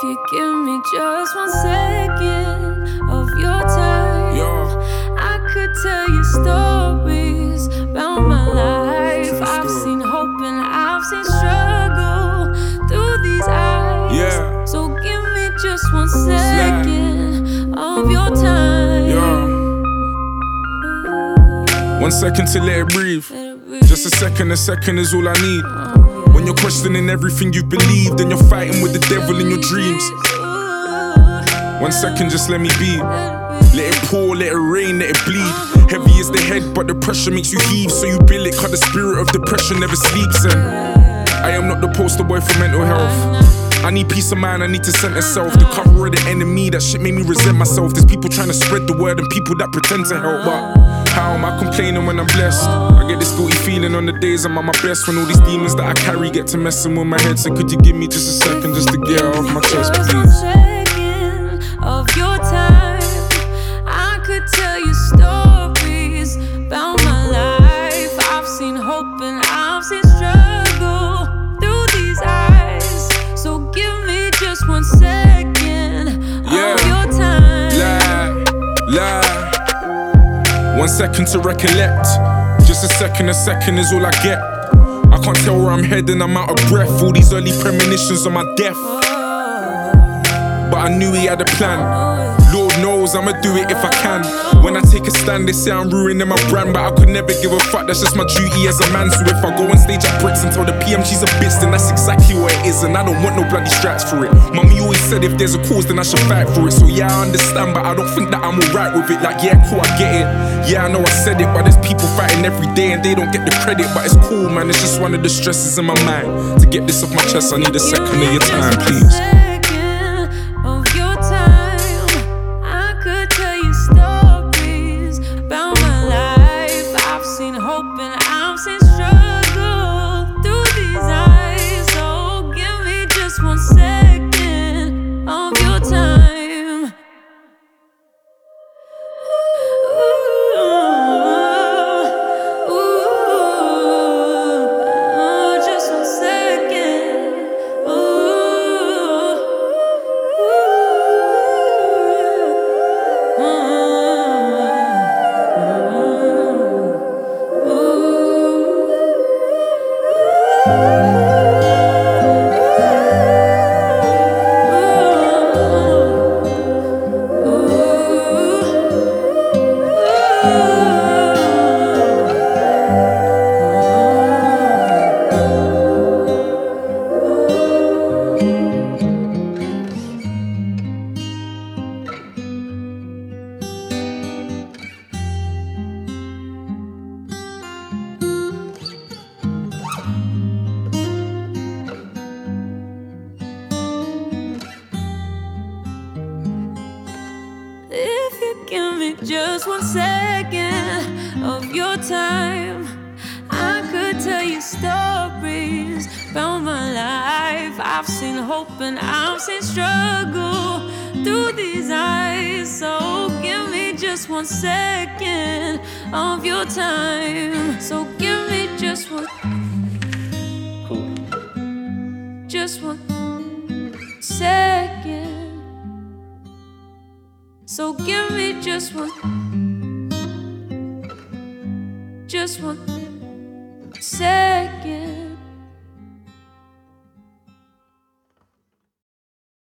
you give me just 1 second of your time, I could tell you stories about my life. I've seen hope and I've seen struggle through these eyes. So give me just 1 second of your time. 1 second to let it breathe. Just a second is all I need. When you're questioning everything you believe, then you're fighting with the devil in your dreams. 1 second, just let me be. Let it pour, let it rain, let it bleed. Heavy is the head, but the pressure makes you heave. So you bill it, cause the spirit of depression never sleeps. And I am not the poster boy for mental health. I need peace of mind, I need to center self. The cover of the enemy, that shit made me resent myself. There's people trying to spread the word and people that pretend to help, but how am I complaining when I'm blessed? I get this guilty feeling on the days I'm at my best, when all these demons that I carry get to messing with my head. So could you give me just a second just to get it off my chest, please? 1 second of your time, I could tell you stories about my life. I've seen hope and I've seen struggle through these eyes. So give me just 1 second of your time. 1 second to recollect. Just a second is all I get. I can't tell where I'm heading, I'm out of breath. All these early premonitions of my death. But I knew he had a plan. Lord knows I'ma do it if I can. When I take a stand, they say I'm ruining my brand, but I could never give a fuck, that's just my duty as a man. So if I go on stage at Brits and tell the PM she's a bitch, then that's exactly what it is, and I don't want no bloody straps for it. Mummy always said if there's a cause, then I should fight for it. So yeah, I understand, but I don't think that I'm alright with it. Like yeah, cool, I get it. Yeah, I know I said it, but there's people fighting every day and they don't get the credit. But it's cool, man, it's just one of the stresses in my mind. To get this off my chest, I need a second of your time, please. Give me just 1 second of your time, I could tell you stories about my life. I've seen hope and I've seen struggle through these eyes. So give me just 1 second of your time. So give me just one. Just 1 second. So give me just 1 second.